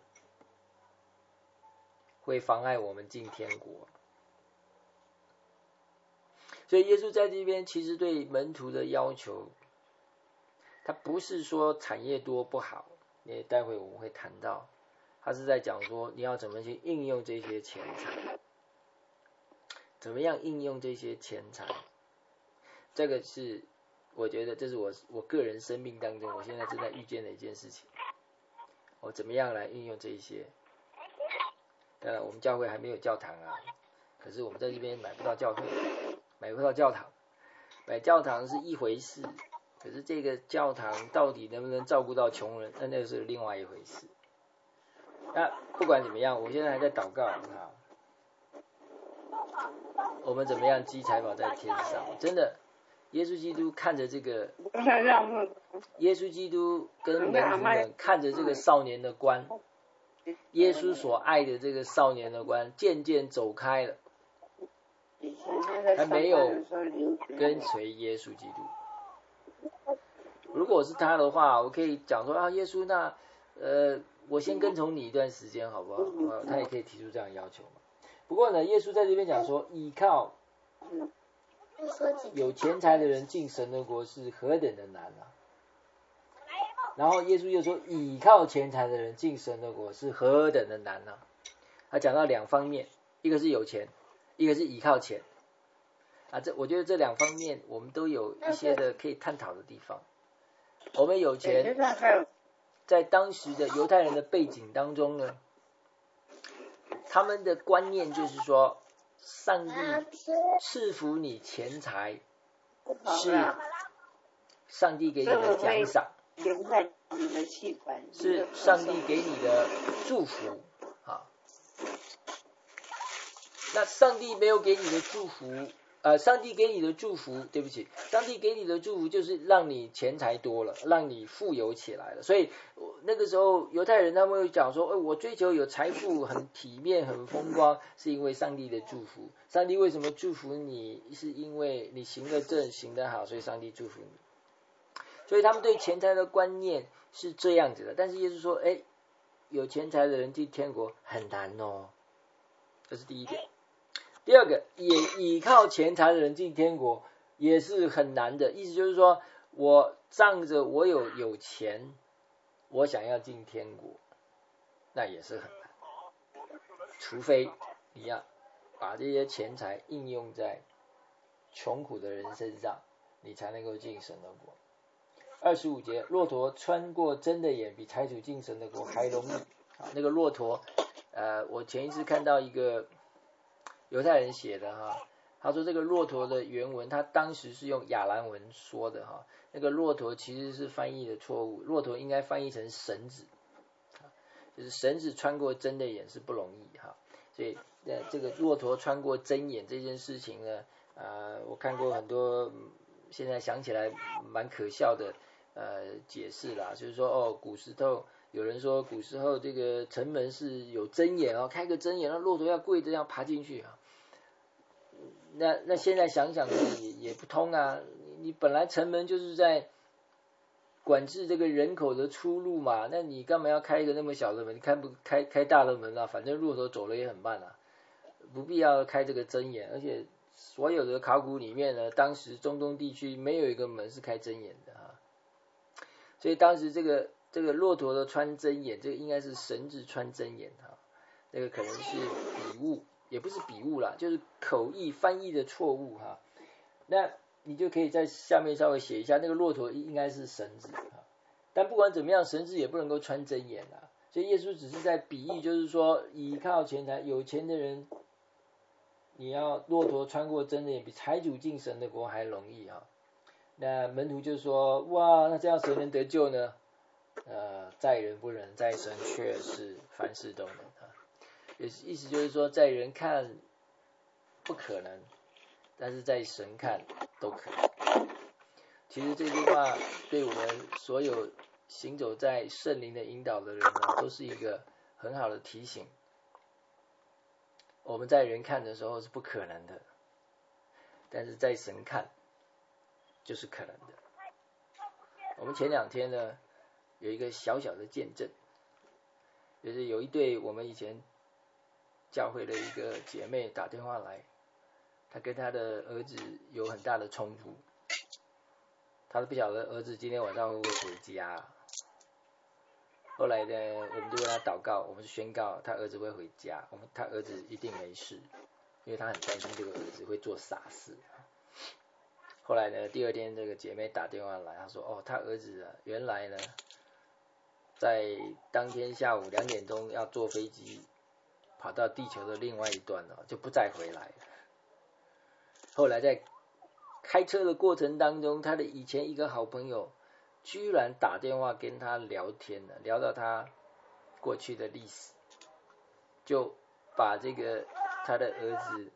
会妨碍我们进天国。所以耶稣在这边其实对门徒的要求，他不是说产业多不好，因为待会我们会谈到，他是在讲说你要怎么去应用这些钱财，怎么样应用这些钱财。这个是我觉得这是我个人生命当中我现在正在遇见的一件事情，我怎么样来运用这一些。当然我们教会还没有教堂啊，可是我们在这边买不到教会，买不到教堂，买教堂是一回事，可是这个教堂到底能不能照顾到穷人，那是另外一回事。那不管怎么样，我现在还在祷告啊，我们怎么样积财宝在天上？真的，耶稣基督看着这个，耶稣基督跟门徒们看着这个少年的光，耶稣所爱的这个少年的光渐渐走开了，还没有跟随耶稣基督。如果是他的话，我可以讲说啊，耶稣那我先跟从你一段时间好不好？他也可以提出这样的要求嘛。不过呢，耶稣在这边讲说，依靠有钱财的人进神的国是何等的难啊！然后耶稣又说，依靠钱财的人进神的国是何等的难啊！他讲到两方面，一个是有钱，一个是依靠钱啊。我觉得这两方面我们都有一些的可以探讨的地方。我们有钱，在当时的犹太人的背景当中呢，他们的观念就是说，上帝赐福你钱财是上帝给你的奖赏，是上帝给你的祝福啊。那上帝没有给你的祝福，上帝给你的祝福，对不起，上帝给你的祝福就是让你钱财多了，让你富有起来了。所以那个时候犹太人他们会讲说，我追求有财富，很体面，很风光，是因为上帝的祝福。上帝为什么祝福你？是因为你行得正，行得好，所以上帝祝福你。所以他们对钱财的观念是这样子的。但是耶稣说，有钱财的人进天国很难哦，这是第一点。第二个，也依靠钱财的人进天国也是很难的，意思就是说，我仗着我有钱，我想要进天国，那也是很难，除非你要把这些钱财应用在穷苦的人身上，你才能够进神的国。25节，骆驼穿过针的眼，比财主进神的国还容易。那个骆驼，我前一次看到一个犹太人写的哈，他说这个骆驼的原文，他当时是用亚兰文说的哈，那个骆驼其实是翻译的错误，骆驼应该翻译成绳子，就是绳子穿过针的眼是不容易哈，所以这个骆驼穿过针眼这件事情呢，我看过很多，现在想起来蛮可笑的解释啦，就是说古时候有人说古时候这个城门是有针眼哦，开个针眼，让骆驼要跪着这样爬进去啊。那现在想想也不通啊，你本来城门就是在管制这个人口的出入嘛，那你干嘛要开一个那么小的门？开大的门啊，反正骆驼走了也很慢啊，不必要开这个针眼。而且所有的考古里面呢，当时中东地区没有一个门是开针眼的啊，所以当时这个骆驼的穿针眼，这个应该是绳子穿针眼啊，这个可能是笔误，也不是笔误啦，就是口译翻译的错误哈。那你就可以在下面稍微写一下，那个骆驼应该是绳子啊，但不管怎么样，绳子也不能够穿针眼啊。所以耶稣只是在比喻，就是说依靠钱财，有钱的人，你要骆驼穿过针的眼，比财主进神的国还容易啊。那门徒就说，哇，那这样谁能得救呢？在人不能，在神却是凡事都能啊。意思就是说，在人看不可能，但是在神看都可能。其实这句话对我们所有行走在圣灵的引导的人都是一个很好的提醒。 我们在人看的时候是不可能的，但是在神看就是可能的。我们前2天呢有一个小小的见证，就是有一对我们以前教会的一个姐妹打电话来，她跟她的儿子有很大的冲突，她都不晓得儿子今天晚上会不会回家。后来呢，我们就为他祷告，我们就宣告他儿子会回家，他儿子一定没事，因为他很担心这个儿子会做傻事。后来呢，第2天这个姐妹打电话来，她说哦，他儿子啊，原来呢在当天下午2点钟要坐飞机跑到地球的另外一端了，就不再回来了。后来在开车的过程当中，他的以前一个好朋友居然打电话跟他聊天了，聊到他过去的历史，就把这个他的儿子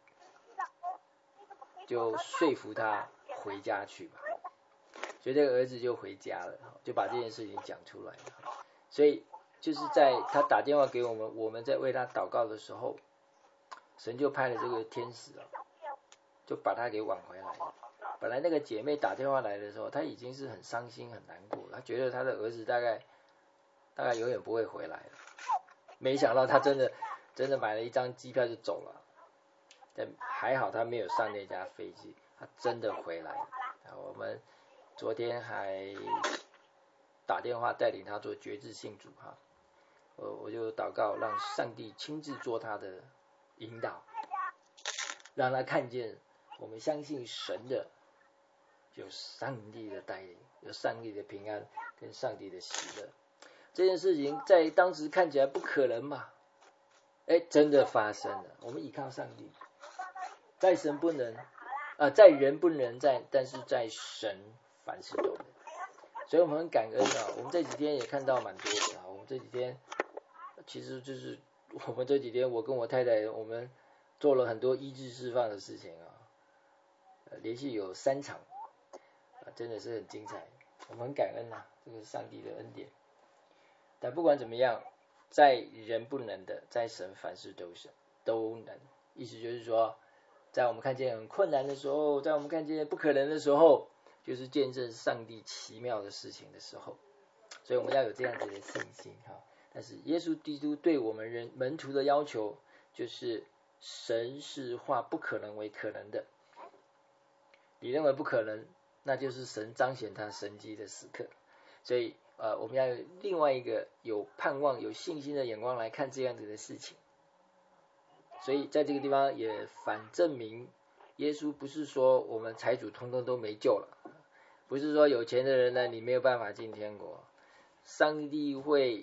就说服他回家去吧，所以这个儿子就回家了，就把这件事情讲出来了。所以就是在他打电话给我们，我们在为他祷告的时候，神就派了这个天使就把他给挽回来了。本来那个姐妹打电话来的时候，她已经是很伤心很难过，她觉得她的儿子大概永远不会回来了。没想到她真的买了一张机票就走了，但还好她没有上那架飞机，她真的回来了。我们昨天还打电话带领她做决志信主哈，我就祷告让上帝亲自做她的引导，让她看见我们相信神的有上帝的带领，有上帝的平安跟上帝的喜乐。这件事情在当时看起来不可能嘛，真的发生了。我们依靠上帝，在神不能在人不能，但是在神凡事都能。所以我们很感恩啊。我们这几天也看到蛮多的啊。我们这几天其实就是我们这几天，我跟我太太我们做了很多医治释放的事情啊，连续有3场。真的是很精彩，我们很感恩啊，这个是上帝的恩典。但不管怎么样，在人不能的，在神凡事都能。意思就是说，在我们看见很困难的时候，在我们看见不可能的时候，就是见证上帝奇妙的事情的时候。所以我们要有这样子的信心哈。但是耶稣基督对我们门徒的要求，就是神是化不可能为可能的。你认为不可能，那就是神彰显他神迹的时刻。所以我们要有另外一个有盼望有信心的眼光来看这样子的事情。所以在这个地方也反证明耶稣不是说我们财主通通都没救了，不是说有钱的人呢你没有办法进天国，上帝会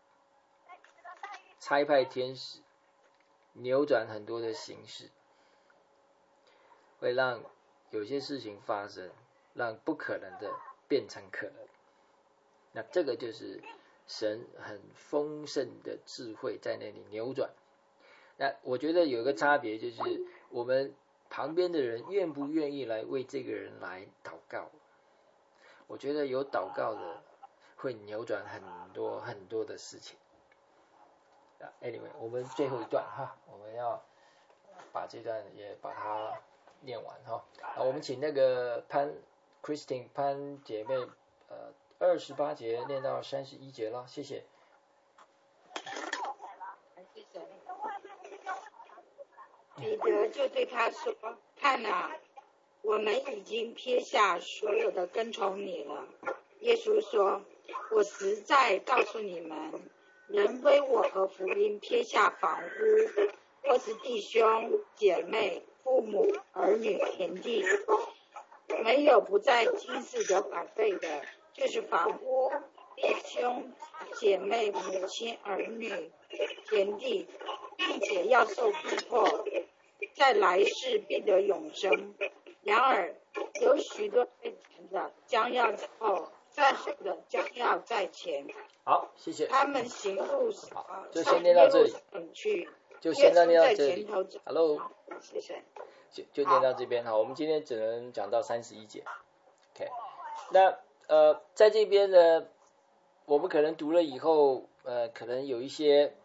差派天使扭转很多的形势，会让有些事情发生，让不可能的变成可能。那这个就是神很丰盛的智慧在那里扭转。那我觉得有一个差别，就是我们旁边的人愿不愿意来为这个人来祷告。我觉得有祷告的会扭转很多很多的事情。Anyway， 我们最后一段哈，我们要把这段也把它念完哈。我们请那个Christine 潘姐妹28节念到31节了，谢谢。
彼得就对他说：“看啊，我们已经撇下所有的跟从你了。”耶稣说：“我实在告诉你们，人为我和福音撇下房屋，或是弟兄姐妹、父母、儿女、田地，没有不在今世得百倍的，就是房屋、弟兄姐妹、母亲、儿女、田地，并且要受逼迫，在来世必得永生。然而有许多在前的将要在后，在后的将要在前。”
好，谢谢。
他们行路
就先念到这里。就先念到这里。Hello，
谢谢。
就念到这边哈，我们今天只能讲到31节。OK， 那在这边呢，我们可能读了以后，可能有一些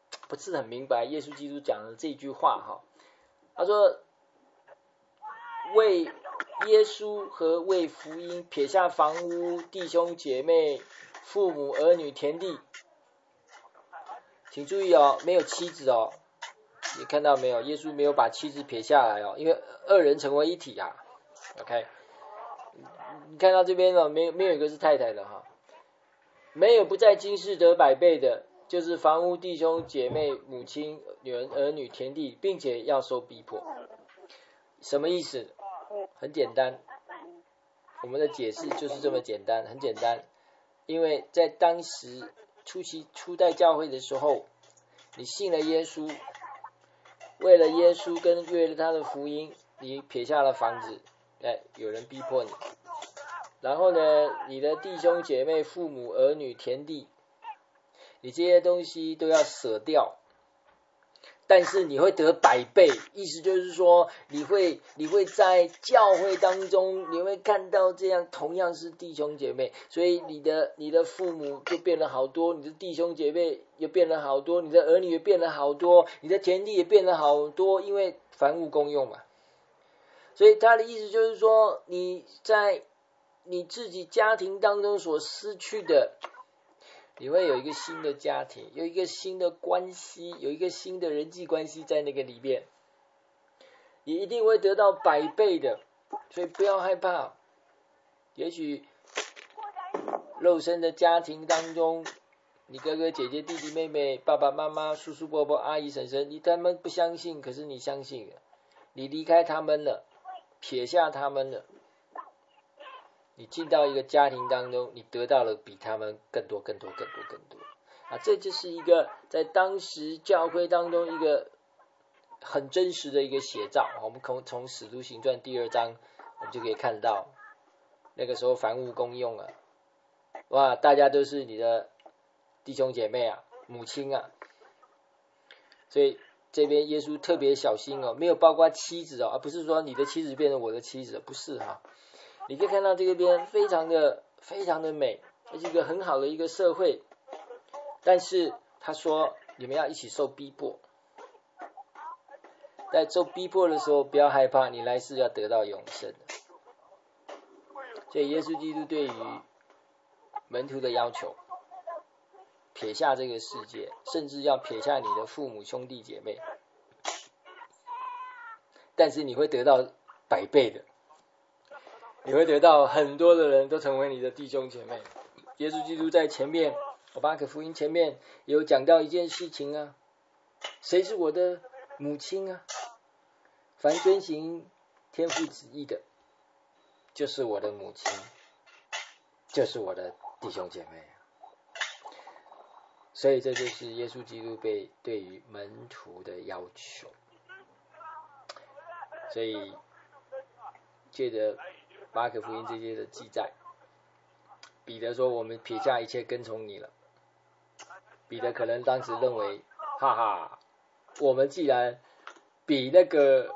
不是很明白耶稣基督讲的这句话哈。他说为耶稣和为福音撇下房屋、弟兄姐妹、父母儿女、田地。请注意哦，没有妻子哦，你看到没有？耶稣没有把妻子撇下来哦，因为二人成为一体啊。OK， 你看到这边哦，没有一个是太太的哈。没有不在今世得百倍的，就是房屋、弟兄姐妹、母亲、儿女、田地，并且要受逼迫。什么意思？很简单，我们的解释就是这么简单，很简单。因为在当时初代教会的时候，你信了耶稣，为了耶稣跟为了他的福音，你撇下了房子，有人逼迫你。然后呢，你的弟兄姐妹、父母、儿女、田地，你这些东西都要舍掉，但是你会得百倍，意思就是说，你会在教会当中，你会看到这样同样是弟兄姐妹，所以你的父母就变了好多，你的弟兄姐妹也变了好多，你的儿女也变了好多，你的田地也变了好多，因为凡物公用嘛。所以他的意思就是说，你在你自己家庭当中所失去的，你会有一个新的家庭，有一个新的关系，有一个新的人际关系在那个里面，你一定会得到百倍的，所以不要害怕。也许肉身的家庭当中，你哥哥姐姐弟弟妹妹爸爸妈妈叔叔伯伯阿姨婶婶，他们不相信，可是你相信了，你离开他们了，撇下他们了，你进到一个家庭当中，你得到了比他们更多啊！这就是一个在当时教会当中一个很真实的一个写照。我们从使徒行传第2章，我们就可以看到，那个时候凡物公用啊，哇，大家都是你的弟兄姐妹啊，母亲啊，所以这边耶稣特别小心哦，没有包括妻子哦，而不是说你的妻子变成我的妻子，不是哈。你可以看到这边非常的美，这是一个很好的一个社会，但是他说你们要一起受逼迫，在受逼迫的时候不要害怕，你来世要得到永生。所以耶稣基督对于门徒的要求，撇下这个世界，甚至要撇下你的父母兄弟姐妹，但是你会得到百倍的，你会得到很多的人都成为你的弟兄姐妹。耶稣基督在前面，马可福音前面有讲到一件事情啊，谁是我的母亲啊？凡遵行天父旨意的，就是我的母亲，就是我的弟兄姐妹。所以这就是耶稣基督对于门徒的要求。所以借着马可福音这些的记载，彼得说我们撇下一切跟从你了。彼得可能当时认为，哈哈，我们既然比那个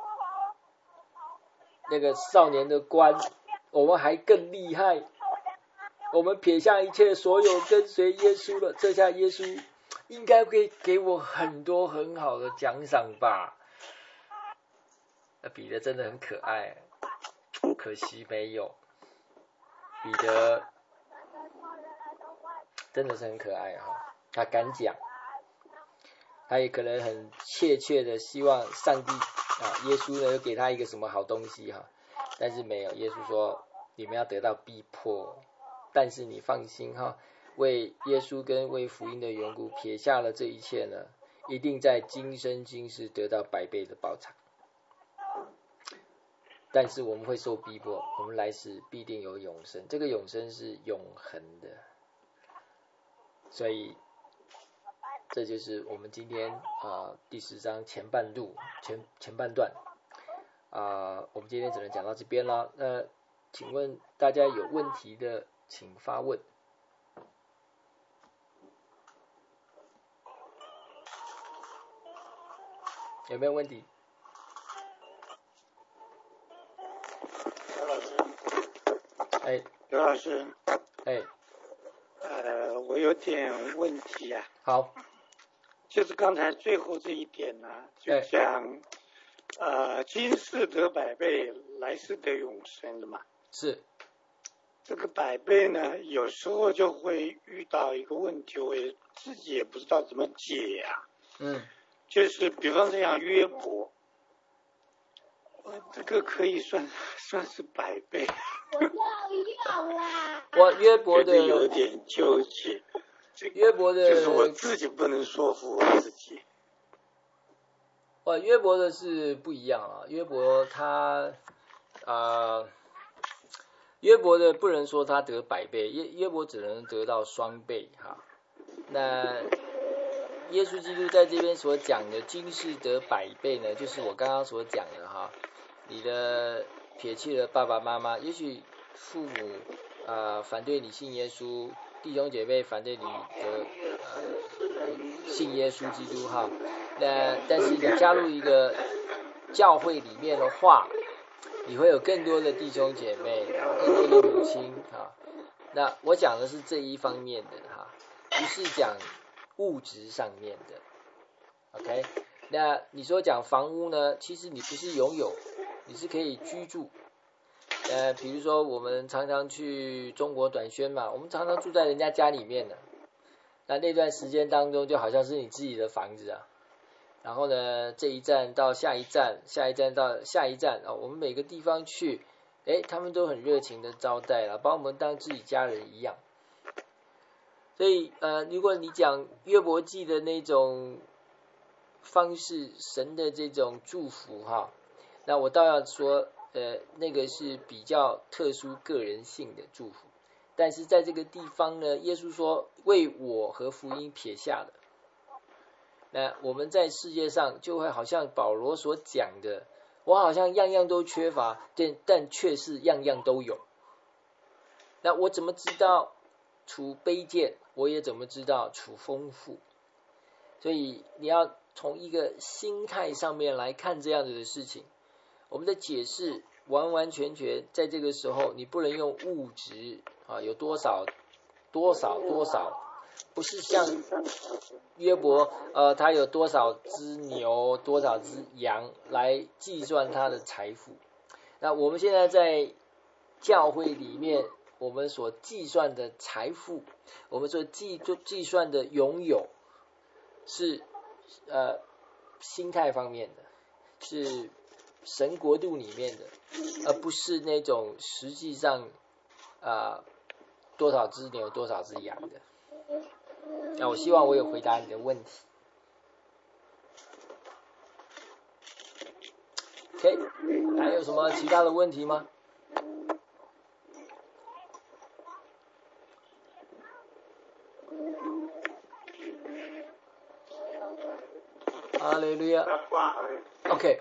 少年的官，我们还更厉害，我们撇下一切所有跟随耶稣了，这下耶稣应该会给我很多很好的奖赏吧。彼得真的很可爱，可惜没有。彼得真的是很可爱哈，他敢讲，他也可能很切切的希望上帝耶稣呢给他一个什么好东西哈，但是没有。耶稣说你们要得到逼迫，但是你放心哈，为耶稣跟为福音的缘故撇下了这一切呢，一定在今生今世得到百倍的报偿。但是我们会受逼迫，我们来世必定有永生，这个永生是永恒的。所以这就是我们今天第10章前半段我们今天只能讲到这边了。那请问大家有问题的请发问。有没有问题？
刘老师，
我
有点问题啊。
好。
就是刚才最后这一点呢，就讲今世得百倍，来世得永生的嘛。
是。
这个百倍呢，有时候就会遇到一个问题，我自己也不知道怎么解啊。就是比方这样约伯，这个可以算是百倍。
我约伯的
有点纠结。
约伯的
就是我自己不能说服我自己。
约伯的是不一样啊，约伯他约伯的不能说他得百倍，约伯只能得到双倍哈。那耶稣基督在这边所讲的今世得百倍呢，就是我刚刚所讲的哈，你的撇弃了爸爸妈妈，也许父母反对你信耶稣，弟兄姐妹反对你的信耶稣基督哈。那但是你加入一个教会里面的话，你会有更多的弟兄姐妹，更多的母亲哈。那我讲的是这一方面的哈，不是讲物质上面的。OK， 那你说讲房屋呢？其实你不是拥有，你是可以居住。比如说我们常常去中国短宣嘛，我们常常住在人家家里面的。那段时间当中，就好像是你自己的房子啊。然后呢，这一站到下一站，下一站到下一站我们每个地方去，他们都很热情的招待了，把我们当自己家人一样。所以如果你讲约伯记的那种方式，神的这种祝福哈，那我倒要说那个是比较特殊个人性的祝福。但是在这个地方呢，耶稣说为我和福音撇下的。那我们在世界上就会好像保罗所讲的，我好像样样都缺乏，但却是样样都有。那我怎么知道处卑贱？我也怎么知道处丰富？所以你要从一个心态上面来看这样子的事情。我们的解释完完全全在这个时候，你不能用物质有多少，不是像约伯他有多少只牛，多少只羊来计算他的财富。那我们现在在教会里面，我们所计算的财富，我们所计算的拥有，是心态方面的，是神国度里面的，而不是那种实际上多少只牛多少只羊的。那我希望我有回答你的问题。OK， 还有什么其他的问题吗？哈利路亚。OK。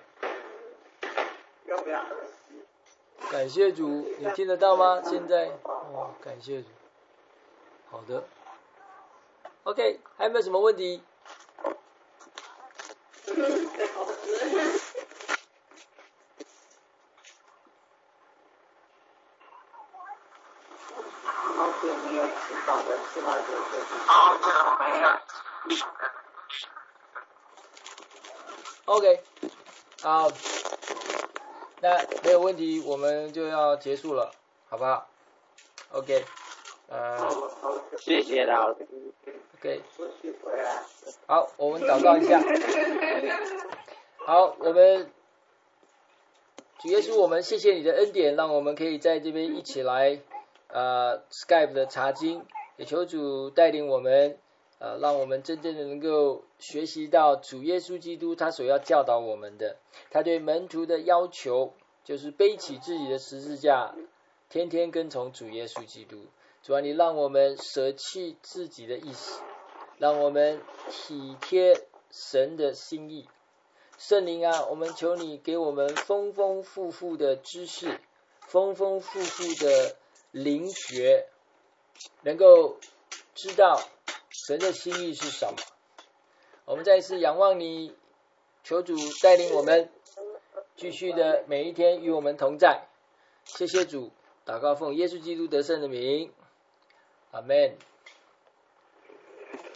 感谢主，你听得到吗？现在感谢主。好的。OK， 还有没有什么问题？OK， 好，那没有问题，我们就要结束了，好不好 ？OK，
谢谢老师。
OK， 好，我们祷告一下。好，我们主耶稣，我们谢谢你的恩典，让我们可以在这边一起来Skype 的查经，也求主带领我们，让我们真正的能够学习到主耶稣基督他所要教导我们的，他对门徒的要求就是背起自己的十字架，天天跟从主耶稣基督。主啊，你让我们舍弃自己的意思，让我们体贴神的心意。圣灵啊，我们求你给我们丰丰富富的知识，丰丰富富的灵学，能够知道神的心意是什么。我们再一次仰望你，求主带领我们继续的每一天与我们同在。谢谢主，祷告奉耶稣基督得胜的名，阿们。